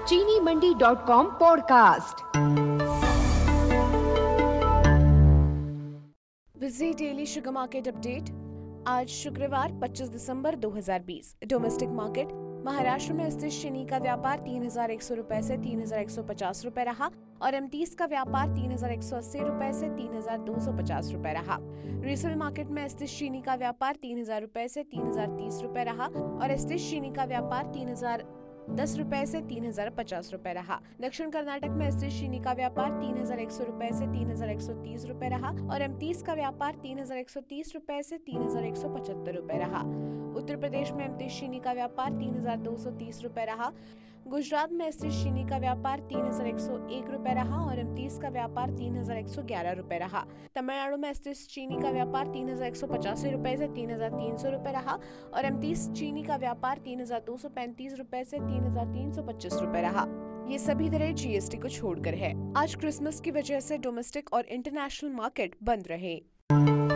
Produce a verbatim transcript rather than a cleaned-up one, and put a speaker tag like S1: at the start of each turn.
S1: चीनी Mandi dot com podcast.
S2: Visit daily sugar market update. आज शुक्रवार पच्चीस दिसंबर दो हज़ार बीस। Domestic market. महाराष्ट्र में स्थित चीनी का व्यापार तीन हजार एक सौ रुपए से तीन हजार एक सौ पचास रुपए रहा और एमटीज का व्यापार तीन हजार एक सौ अस्सी रुपए से तीन हजार दो सौ पचास रुपए रहा। रीसेल मार्केट में स्थित चीनी का व्यापार तीन हजार रुपए से तीन हजार तीस रुपए रहा और स्थित चीनी का व्यापार तीन हजार दस रुपए से तीन हजार पचास रुपए रहा। दक्षिण कर्नाटक में स्थित चीनी का व्यापार तीन हजार एक सौ रुपए से तीन हजार एक सौ तीस रुपए रहा और एमटीज का व्यापार तीन हजार एक सौ तीस रुपए से तीन हजार एक सौ पचहत्तर रुपए रहा। उत्तर प्रदेश में एमटीज चीनी का व्यापार तीन हजार दो सौ तीस रुपए रहा। गुजरात में स्थित चीनी का व्यापार तीन हजार एक सौ एक रुपए रहा और एमटीज का व्यापार तीन हजार एक सौ ग्यारह रुपए रहा। तमिलनाडु में स्थित चीनी का व्यापार तीन हजार एक सौ पचासी रुपए से तीन हजार तीन सौ रुपए रहा और एमटीज चीनी का व्यापार तीन हजार दो सौ पैंतीस रुपए से तीन हजार तीन सौ पच्चीस रुपए रहा। ये सभी दरें जीएसटी को छोड़कर है। आज क्रिसमस की वजह से डोमेस्टिक और इंटरनेशनल मार्केट बंद रहे।